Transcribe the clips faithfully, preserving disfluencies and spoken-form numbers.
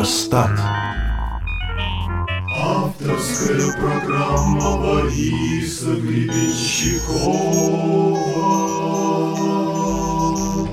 Аэростат. Авторская программа Бориса Гребенщикова.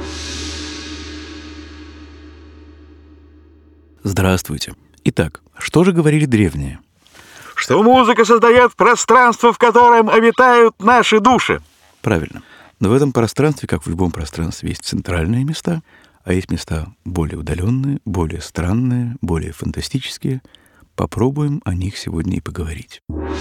Здравствуйте. Итак, что же говорили древние? Что музыка создает пространство, в котором обитают наши души. Правильно. Но в этом пространстве, как в любом пространстве, есть центральные места, а есть места более удаленные, более странные, более фантастические. Попробуем о них сегодня и поговорить.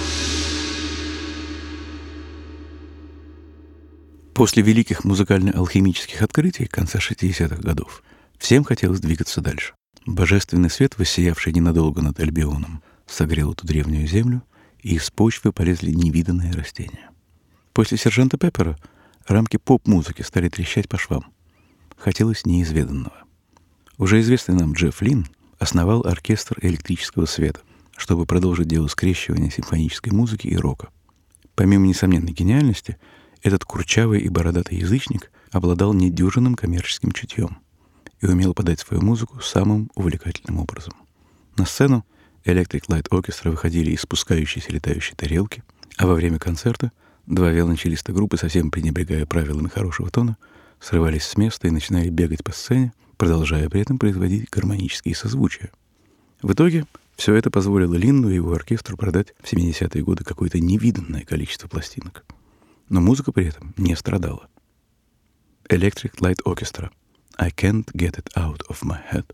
После великих музыкально-алхимических открытий конца шестидесятых годов всем хотелось двигаться дальше. Божественный свет, воссиявший ненадолго над Альбионом, согрел эту древнюю землю, и из почвы полезли невиданные растения. После «Сержанта Пеппера» рамки поп-музыки стали трещать по швам. Хотелось неизведанного. Уже известный нам Джефф Линн основал оркестр электрического света, чтобы продолжить дело скрещивания симфонической музыки и рока. Помимо несомненной гениальности, этот курчавый и бородатый язычник обладал недюжинным коммерческим чутьем и умел подать свою музыку самым увлекательным образом. На сцену Electric Light Orchestra выходили из спускающейся летающей тарелки, а во время концерта два виолончелиста группы, совсем пренебрегая правилами хорошего тона, срывались с места и начинали бегать по сцене, продолжая при этом производить гармонические созвучия. В итоге все это позволило Линну и его оркестру продать в семидесятые годы какое-то невиданное количество пластинок. Но музыка при этом не страдала. Electric Light Orchestra. I can't get it out of my head.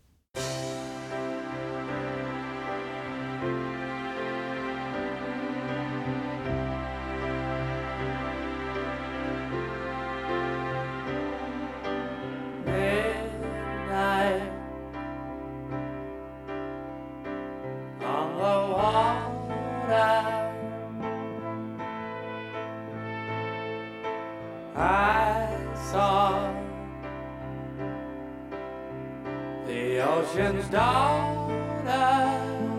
The ocean's daughter,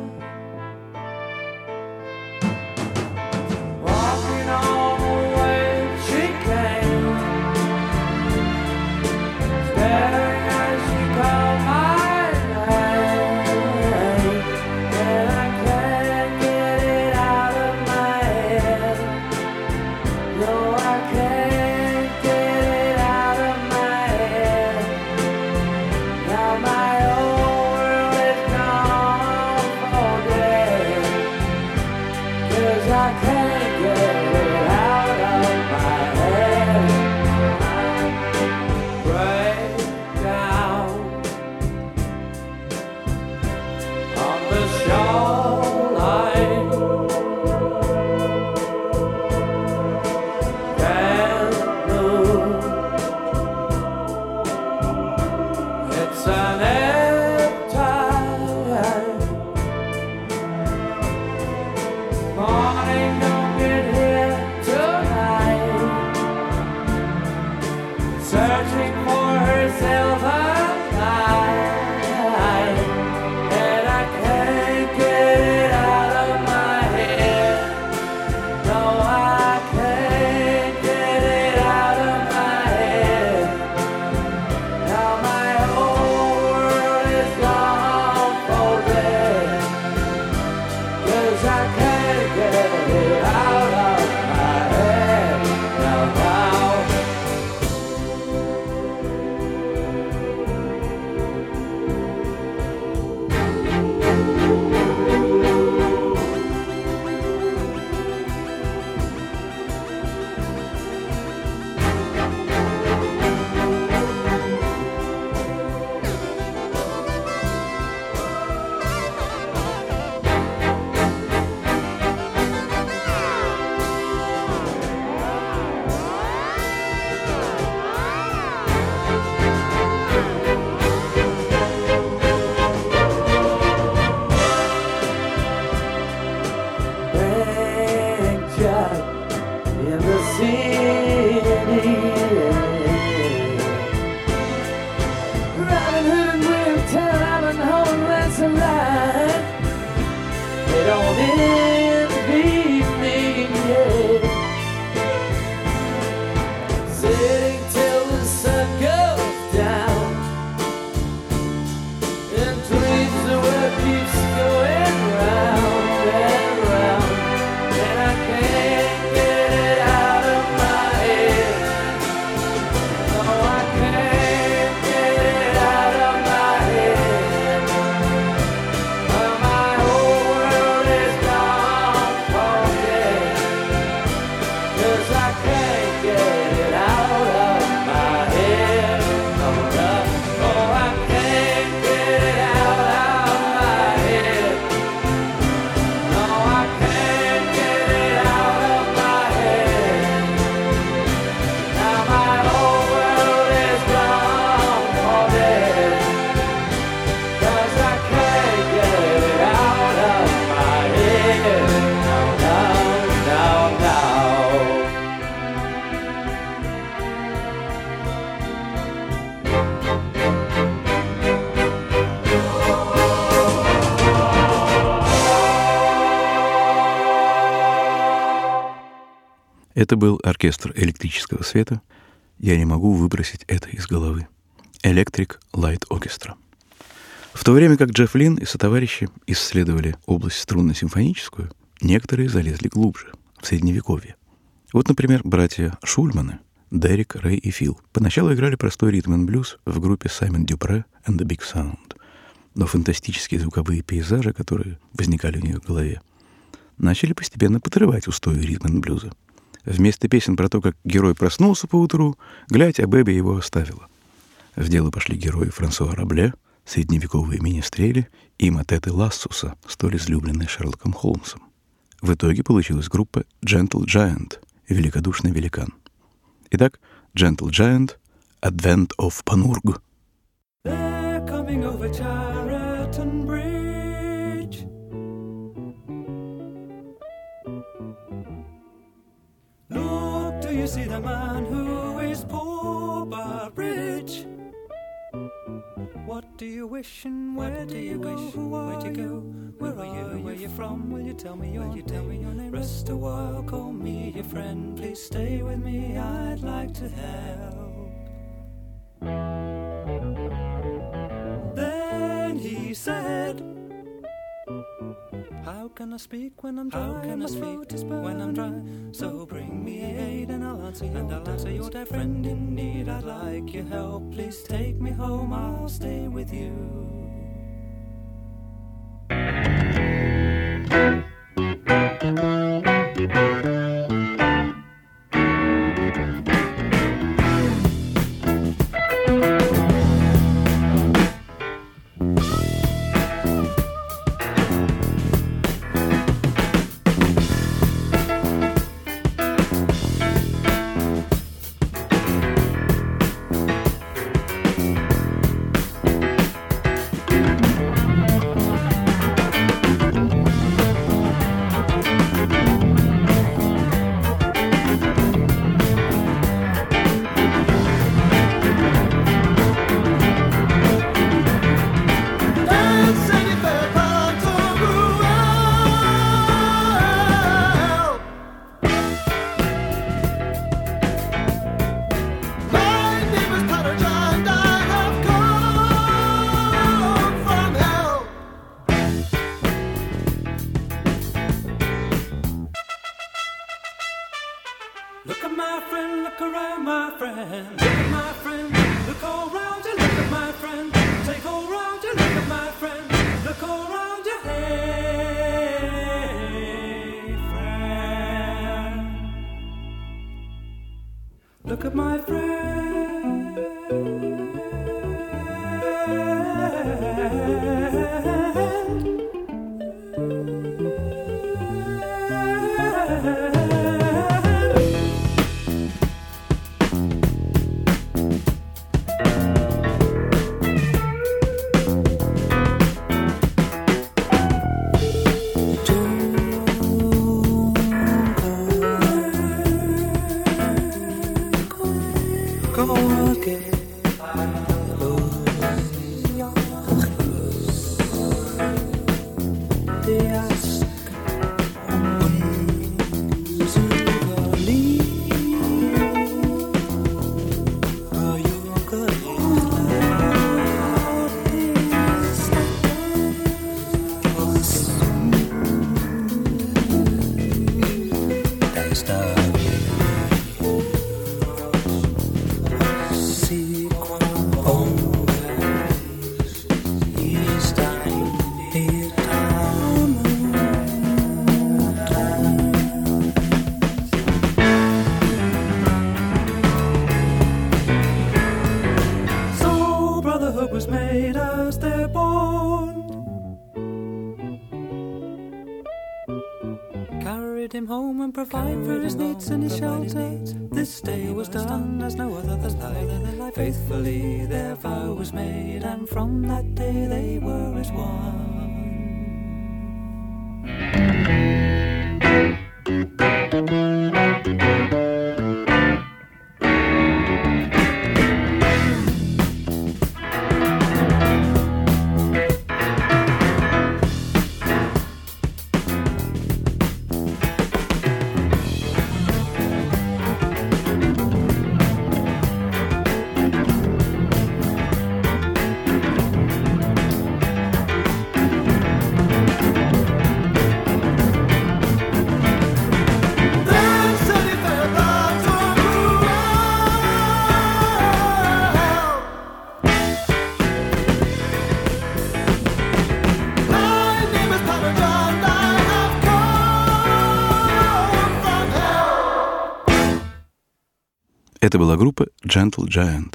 walking on the way she came, staring as she called my name, and I can't get it out of my head. No, I can't get it out of my head. Now my I can't get it out of my head. Break down on the shoreline. Can't move. It's an ebb tide. Morning don't get here tonight. Searching for herself a night, and I can't get it out of my head. No, I can't get it out of my head. Now my whole world is gone for dead, 'cause I can't get it out of my head now, now. Dreams Это был оркестр электрического света. Я не могу выбросить это из головы. Electric Light Orchestra. В то время как Джефф Линн и сотоварищи исследовали область струнно-симфоническую, некоторые залезли глубже, в Средневековье. Вот, например, братья Шульманы, Дерек, Рэй и Фил, поначалу играли простой ритм-н-блюз в группе Саймон Дюпре and the Big Sound. Но фантастические звуковые пейзажи, которые возникали у них в голове, начали постепенно подрывать устои ритм-н-блюза. Вместо песен про то, как герой проснулся поутру, глядь, а Бэби его оставила. В дело пошли герои Франсуа Рабле, средневековые министрели и мотеты Лассуса, столь излюбленные Шерлоком Холмсом. В итоге получилась группа Gentle Giant, великодушный великан. Итак, Gentle Giant, Advent of Panurg. They're coming over Chariton Bridge. Look, do you see the man who is poor but rich? What do you wish and where do you go? Where'd you go? Where are you? Where you from? Will you tell me your you tell me your name? Rest a while, call me your friend. Please stay with me, I'd like to help. Then he said, how can I speak when I'm dry? How can I speak when I'm dry? So bring me aid and I'll answer your and I'll answer your dear friend in need. I'd like your help. Please take me home. I'll stay with you. Look at my friend, look around my friend. Look at my friend, look all round you, look at my friend. Take all round you, look at my friend. Look all round you, hey friend. Look at my friend. Was made as their bond. Carried him home and provided for his needs and his shelter. This day was done as no other than life. Faithfully their vow was made, and from that day they were as one. Это была группа Gentle Giant.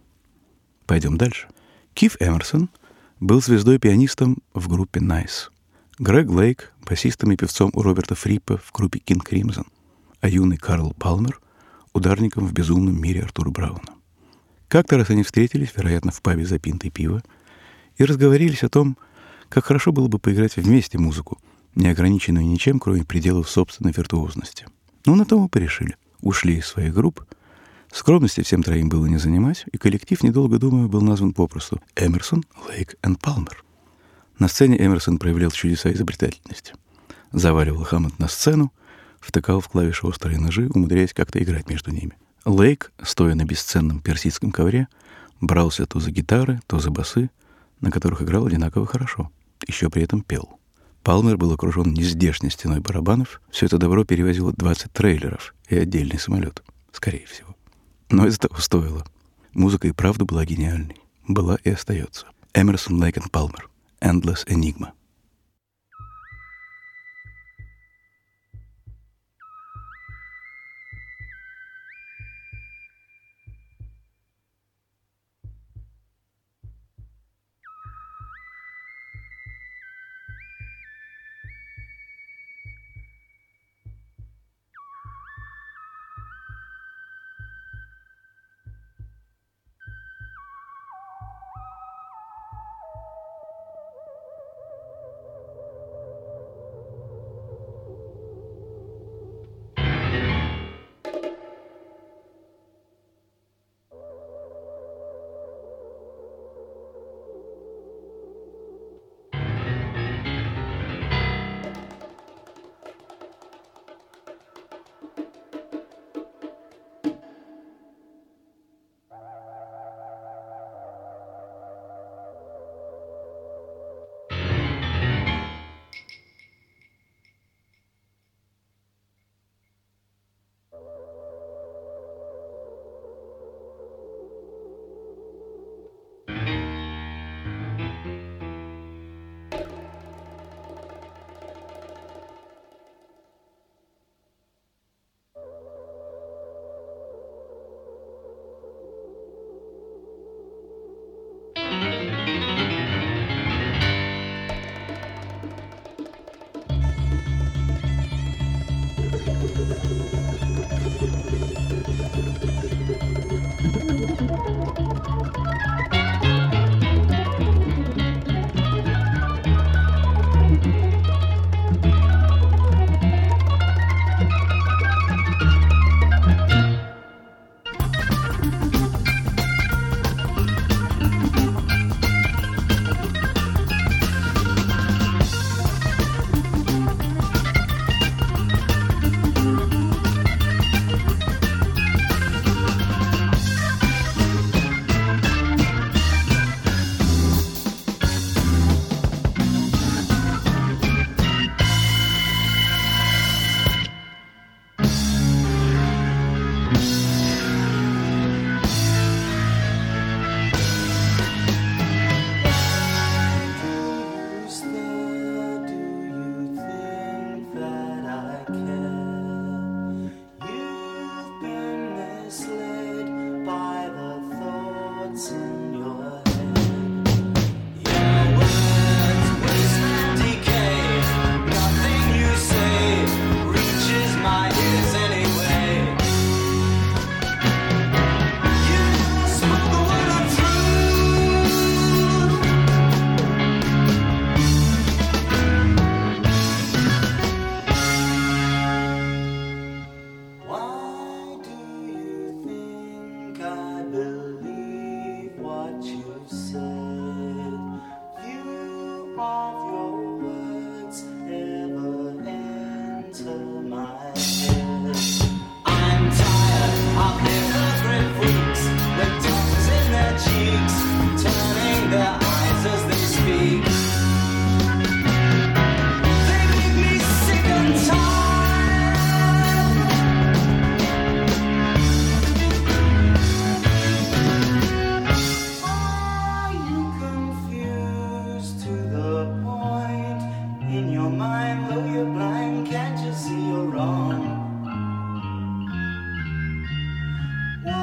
Пойдем дальше. Киф Эмерсон был звездой-пианистом в группе Nice. Грег Лейк — басистом и певцом у Роберта Фриппа в группе King Crimson, а юный Карл Палмер — ударником в «Безумном мире» Артура Брауна. Как-то раз они встретились, вероятно, в пабе за пинтой пива, и разговорились о том, как хорошо было бы поиграть вместе музыку, не ограниченную ничем, кроме пределов собственной виртуозности. Ну, на то мы порешили. Ушли из своих групп. Скромности всем троим было не занимать, и коллектив, недолго думая, был назван попросту Эмерсон, Лейк и Палмер. На сцене Эмерсон проявлял чудеса изобретательности. Заваливал Хэммонд на сцену, втыкал в клавиши острые ножи, умудряясь как-то играть между ними. Лейк, стоя на бесценном персидском ковре, брался то за гитары, то за басы, на которых играл одинаково хорошо, еще при этом пел. Палмер был окружен нездешней стеной барабанов, все это добро перевозило двадцать трейлеров и отдельный самолет, скорее всего. Но из-за того стоило. Музыка и правда была гениальной. Была и остается. Эмерсон, Лейк и Палмер. Endless Enigma. Why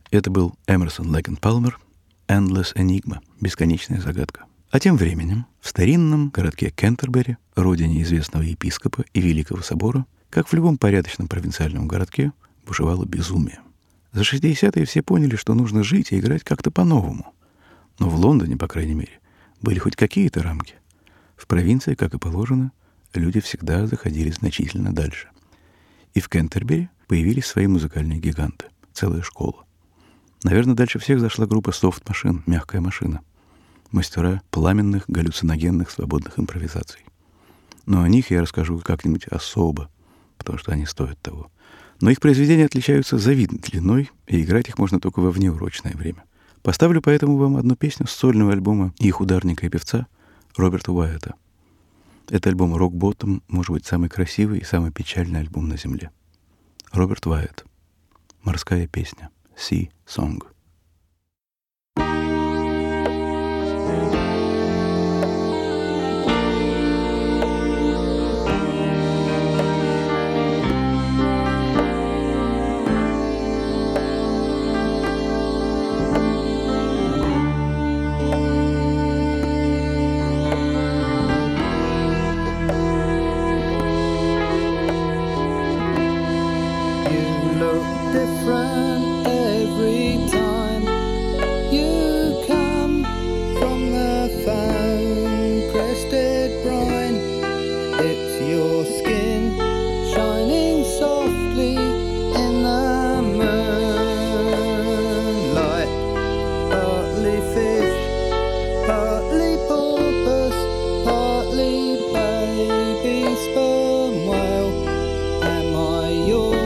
Это был Эмерсон, Лейк энд Палмер, «Endless Enigma» — «Бесконечная загадка». А тем временем в старинном городке Кентербери, родине известного епископа и Великого собора, как в любом порядочном провинциальном городке, бушевало безумие. За шестидесятые все поняли, что нужно жить и играть как-то по-новому. Но в Лондоне, по крайней мере, были хоть какие-то рамки. В провинции, как и положено, люди всегда заходили значительно дальше. И в Кентербери появились свои музыкальные гиганты, целая школа. Наверное, дальше всех зашла группа софт-машин, мягкая машина, мастера пламенных, галлюциногенных, свободных импровизаций. Но о них я расскажу как-нибудь особо, потому что они стоят того. Но их произведения отличаются завидной длиной, и играть их можно только во внеурочное время. Поставлю поэтому вам одну песню с сольного альбома их ударника и певца Роберта Уайетта. Это альбом «Rock Bottom», может быть, самый красивый и самый печальный альбом на земле. Роберт Уайетт. Морская песня. Sea Song. Different every time you come from the foam-crested brine. It's your skin shining softly in the moonlight. Partly fish, partly porpoise, partly baby sperm whale. Am I yours?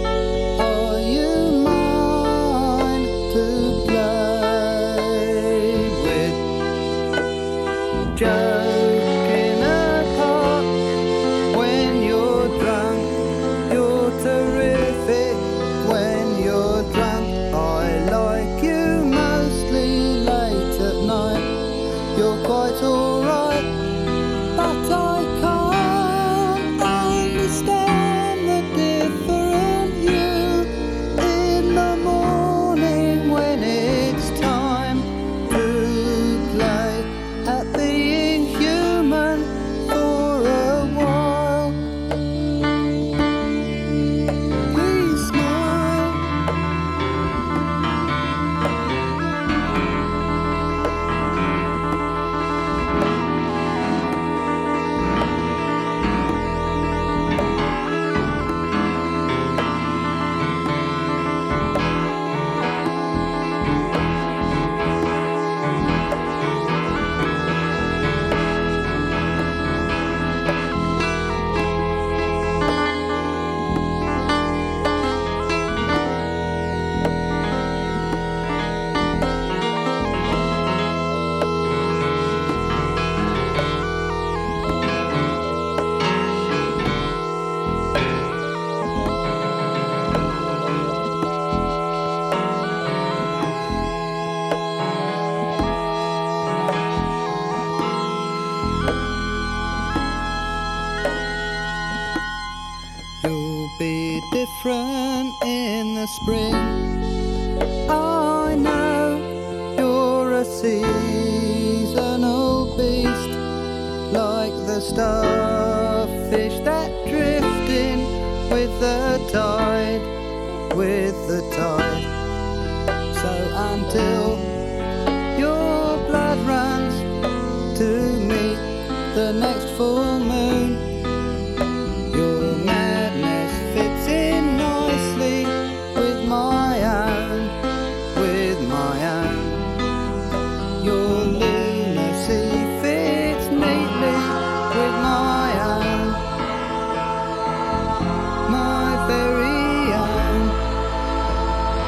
Joking apart when you're drunk, you're terrific when you're drunk. I like you mostly late at night. You're quite alright, but I can't understand the different you in the morning when it's time to play at being human for a while. Please smile. You'll be different in the spring. I know you're a seasonal beast, like the starfish that drift in with the tide, with the tide. So until your blood runs to meet the next full moon, your madness fits in nicely with my own, with my own. Your lunacy fits neatly with my own, my very own.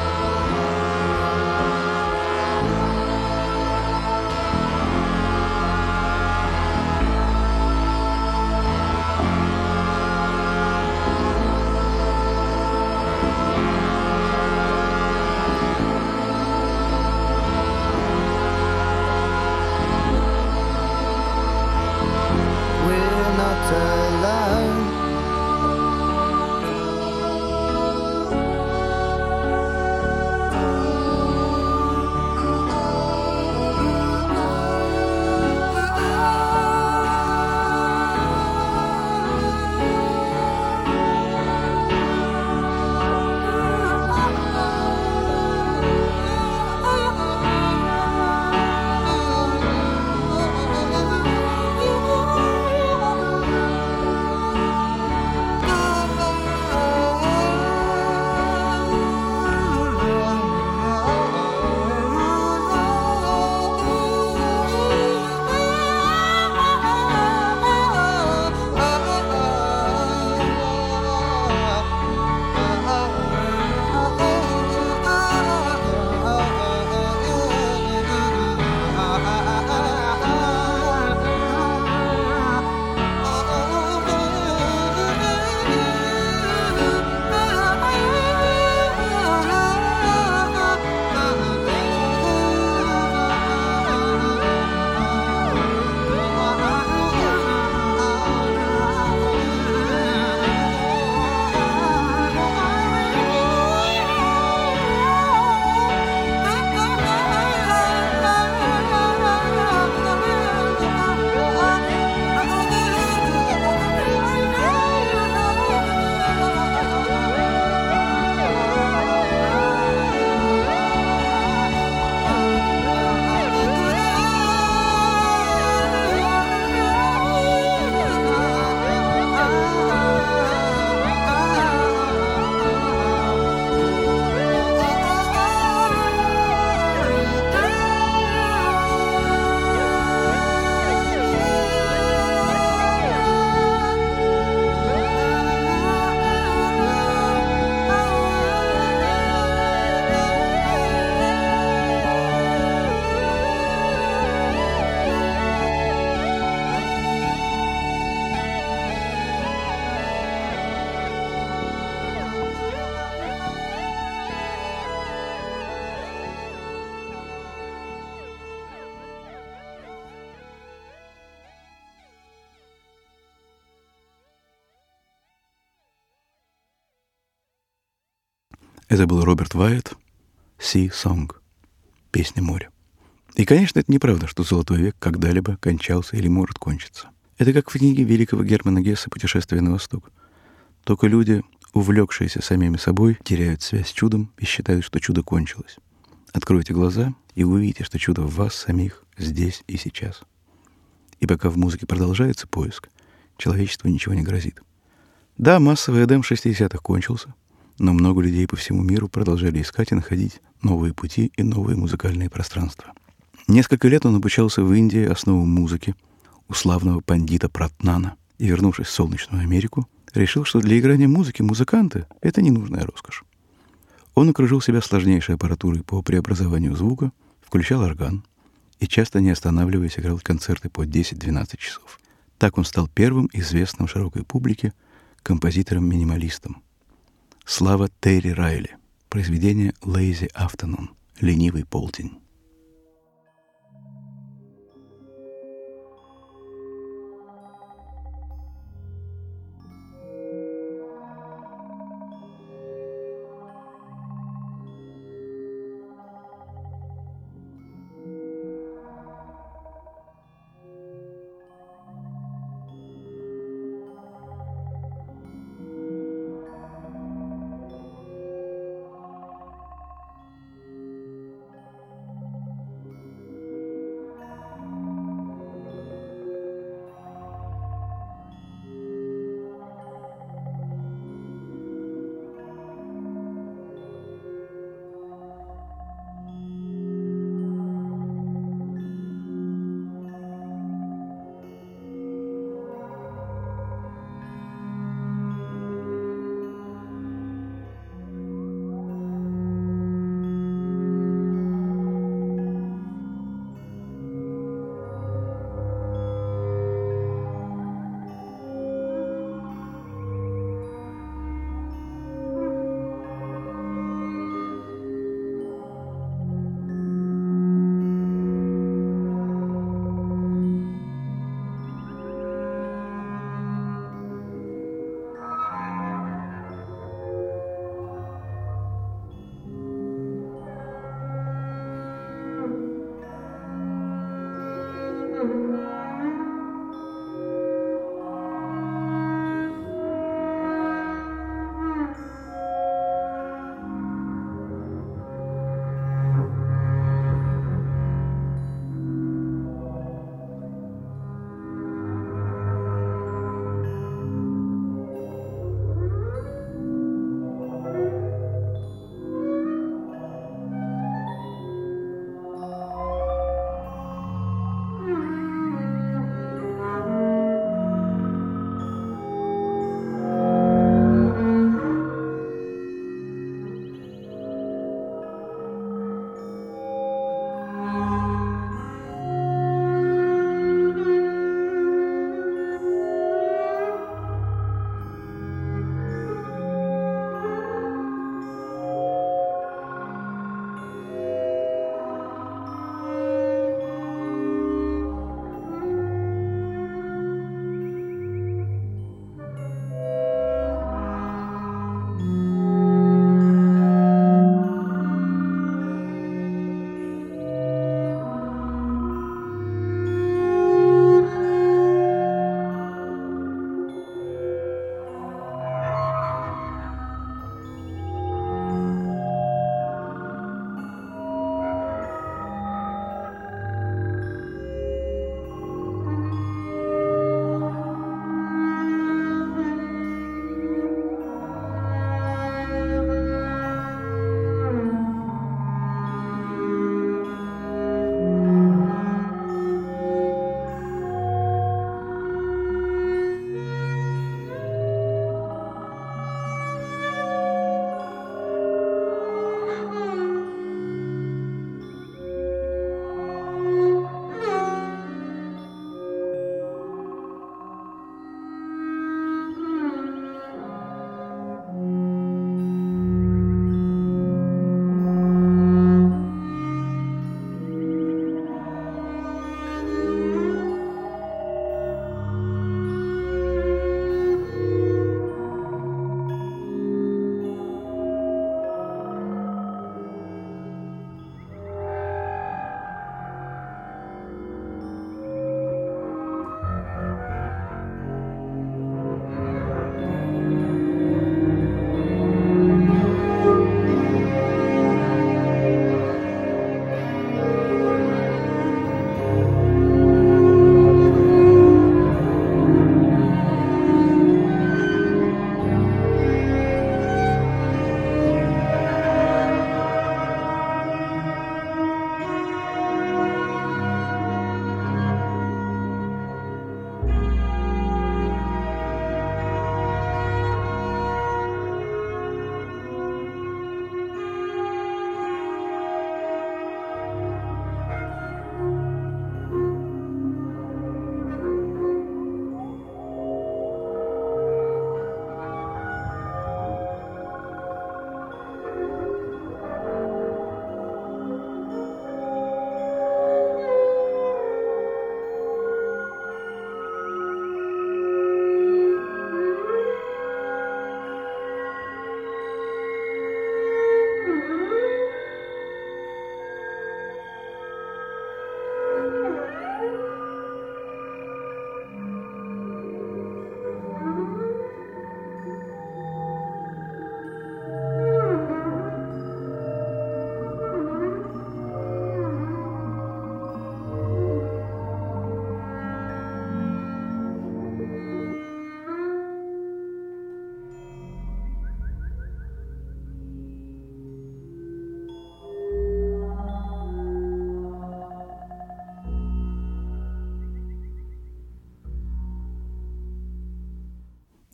Это был Роберт Вайетт, «Sea Song», «Песня моря». И, конечно, это неправда, что золотой век когда-либо кончался или может кончиться. Это как в книге великого Германа Гесса «Путешествие на восток». Только люди, увлекшиеся самими собой, теряют связь с чудом и считают, что чудо кончилось. Откройте глаза, и вы увидите, что чудо в вас самих, здесь и сейчас. И пока в музыке продолжается поиск, человечеству ничего не грозит. Да, массовый эдем шестидесятых кончился, но много людей по всему миру продолжали искать и находить новые пути и новые музыкальные пространства. Несколько лет он обучался в Индии основам музыки у славного пандита Пратнана и, вернувшись в солнечную Америку, решил, что для играния музыки музыканты — это ненужная роскошь. Он окружил себя сложнейшей аппаратурой по преобразованию звука, включал орган и, часто не останавливаясь, играл концерты по десять-двенадцать часов. Так он стал первым известным широкой публике композитором-минималистом. Слава Терри Райли. Произведение «Lazy Afternoon» — «Ленивый полдень».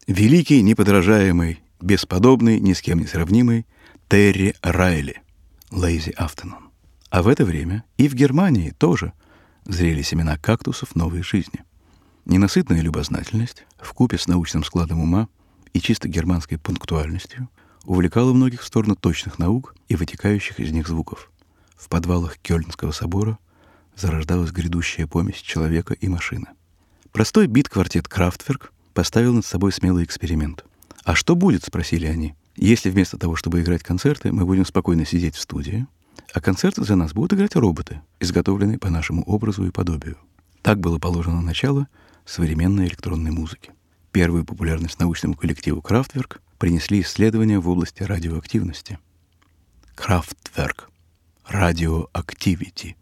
Великий, неподражаемый, бесподобный, ни с кем не сравнимый Терри Райли, «Lazy Afternoon». А в это время и в Германии тоже зрели семена кактусов новой жизни. Ненасытная любознательность вкупе с научным складом ума и чисто германской пунктуальностью увлекала многих в сторону точных наук и вытекающих из них звуков. В подвалах Кёльнского собора зарождалась грядущая помесь человека и машины. Простой бит-квартет «Крафтверк» поставил над собой смелый эксперимент. «А что будет?» — спросили они. «Если вместо того, чтобы играть концерты, мы будем спокойно сидеть в студии, а концерты за нас будут играть роботы, изготовленные по нашему образу и подобию». Так было положено начало современной электронной музыки. Первую популярность научному коллективу «Крафтверк» принесли исследования в области радиоактивности. «Крафтверк» — радиоактивити.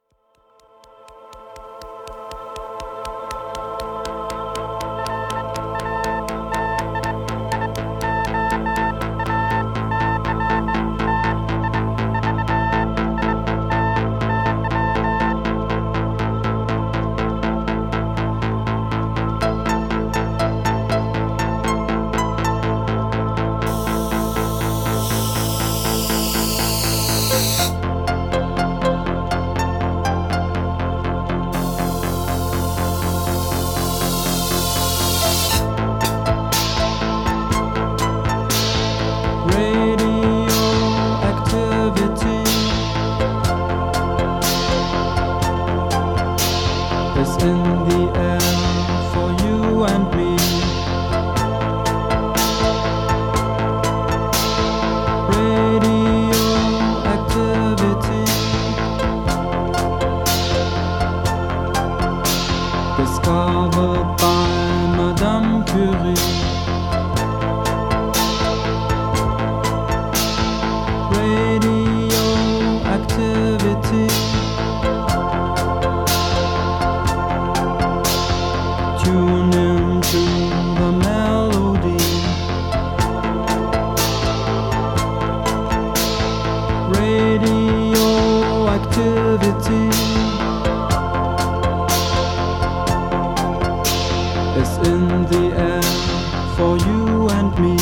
Discovered by Madame Curie. Radioactivity. Tune into the melody. Radioactivity. Is in the air for you and me.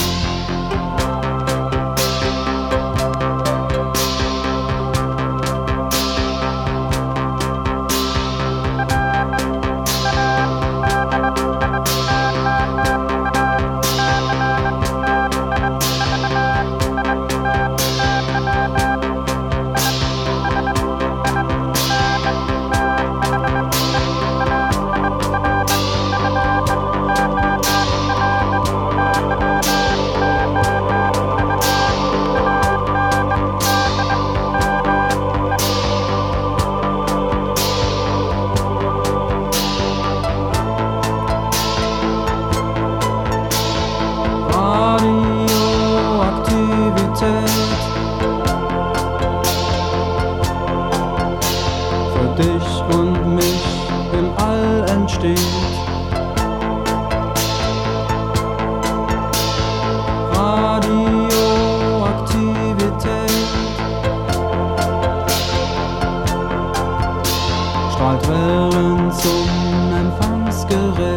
Für dich und mich im All entsteht. Radioaktivität strahlt Wellen zum Empfangsgerät.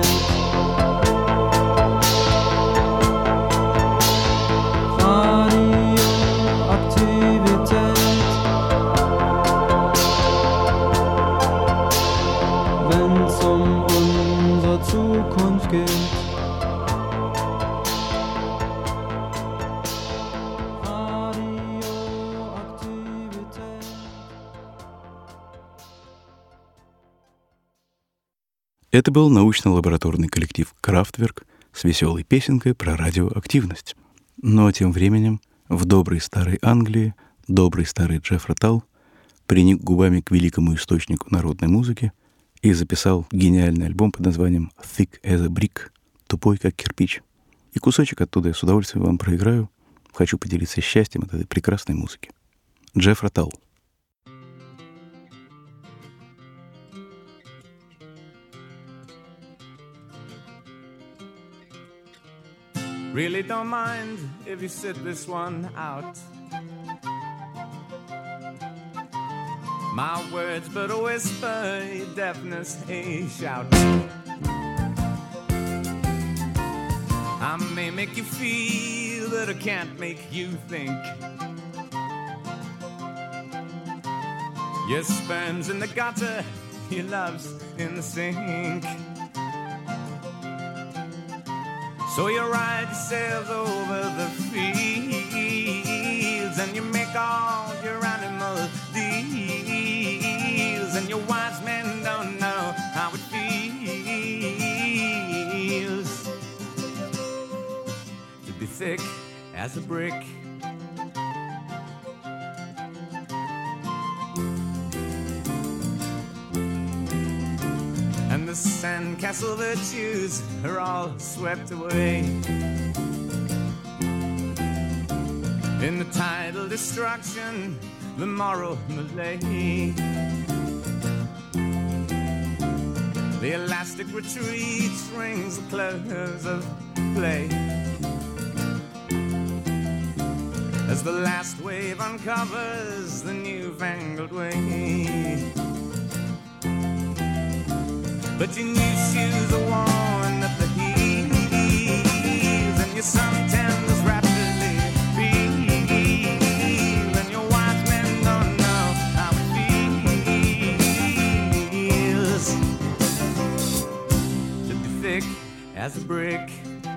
Zukunft geht. Radioaktivität. Это был научно-лабораторный коллектив «Крафтверк» с веселой песенкой про радиоактивность. Но тем временем в доброй старой Англии добрый старый Джефф Раттал приник губами к великому источнику народной музыки и записал гениальный альбом под названием «Thick as a Brick» — «Тупой, как кирпич». И кусочек оттуда я с удовольствием вам проиграю. Хочу поделиться счастьем от этой прекрасной музыки. Джефф Раттал. Really don't mind if you sit this one out. My words but a whisper, your deafness a shout. I may make you feel, but I can't make you think. Your sperm's in the gutter, your love's in the sink. So you ride yourselves over the fields, and you make all your animal deals, and your wise men don't know how it feels to be thick as a brick. And the sandcastle virtues are all swept away in the tidal destruction, the moral malaise. The elastic retreat rings the close of play as the last wave uncovers the newfangled way. But your new shoes are worn at the heels, and your suntans rapidly feel, and your wise men don't know how it feels to be thick as a brick.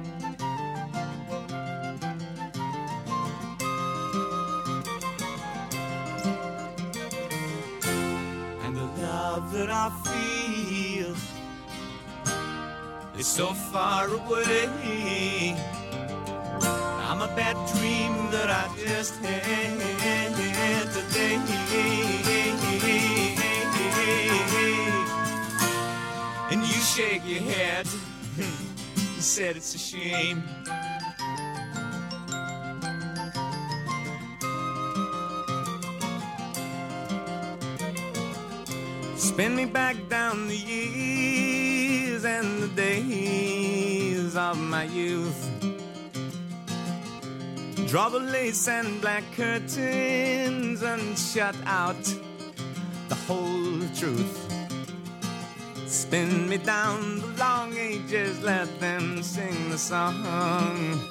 And the love that I feel is so far away. I'm a bad dream that I just had today. And you shake your head, you said it's a shame. Spin me back down the years and the days of my youth. Draw the lace and black curtains and shut out the whole truth. Spin me down the long ages, let them sing the song.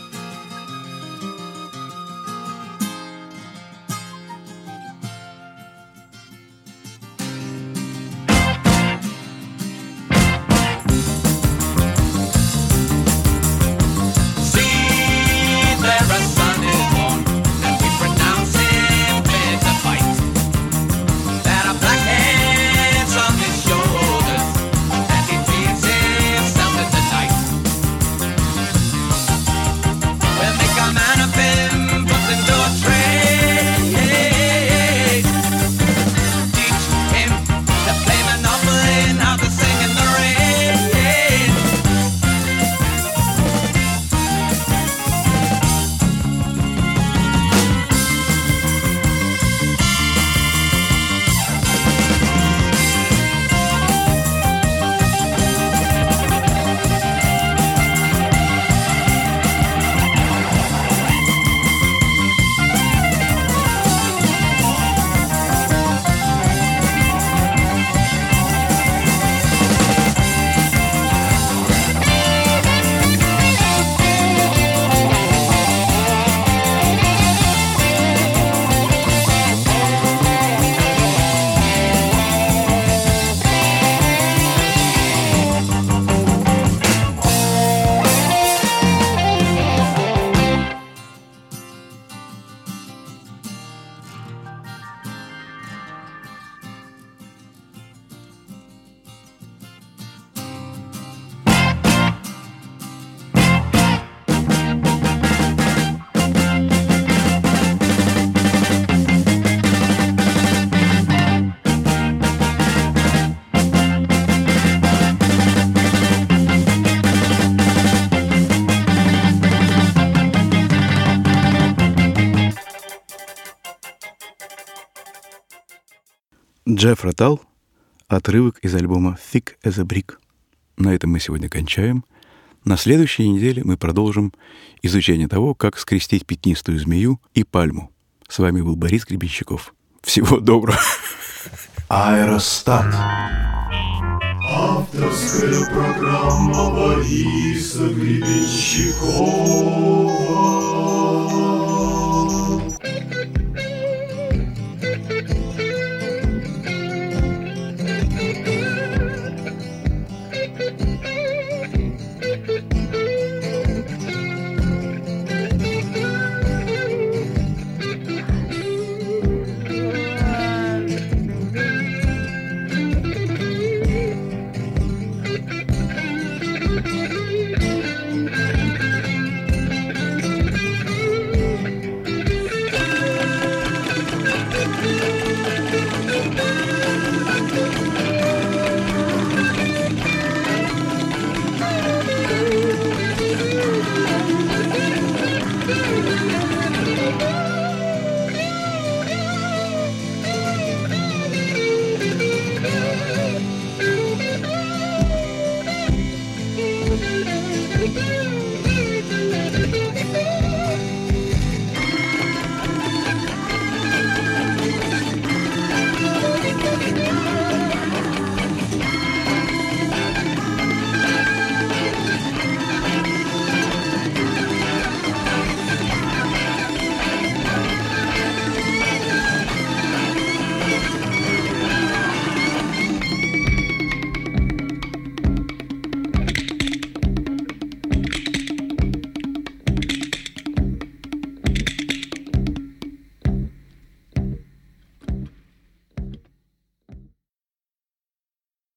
Джефф Ротал, отрывок из альбома «Thick as a Brick». На этом мы сегодня кончаем. На следующей неделе мы продолжим изучение того, как скрестить пятнистую змею и пальму. С вами был Борис Гребенщиков. Всего доброго. Аэростат. Авторская программа Бориса Гребенщикова.